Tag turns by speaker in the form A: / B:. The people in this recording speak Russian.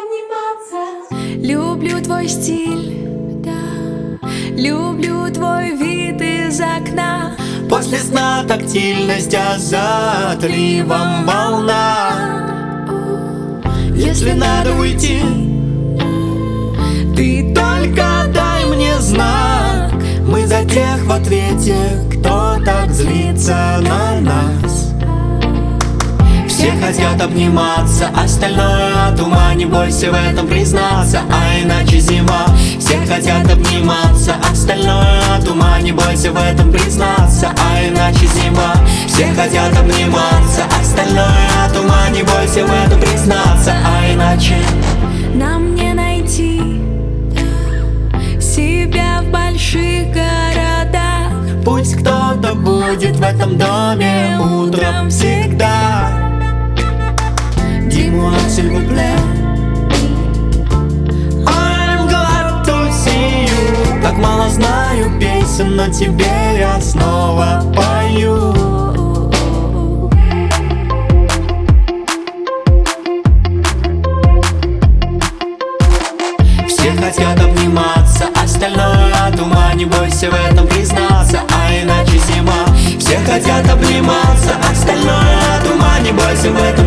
A: обниматься.
B: Люблю твой стиль, да. Люблю твой вид из окна.
C: После сна тактильность, а за отливом волна. Если надо уйти, ты только дай мне знак. Мы за тех в ответе, кто так злится на нас. Все хотят обниматься, остальное от ума. Не бойся в этом признаться, а иначе зима. Все хотят обниматься, остальное от ума. Не бойся в этом признаться, а иначе зима. Все хотят обниматься, остальное от ума. Не бойся в этом признаться, а иначе
B: Нам не найти себя в больших городах.
C: пусть кто-то будет в этом доме утром всегда. Dis-moi s'il vous plaît, I'm glad to see you. Так мало знаю песен, но тебе я снова пою. Все хотят обниматься, остальное от ума. Не бойся в этом признаться, а иначе зима. Все хотят обниматься, остальное от ума. Не бойся в этом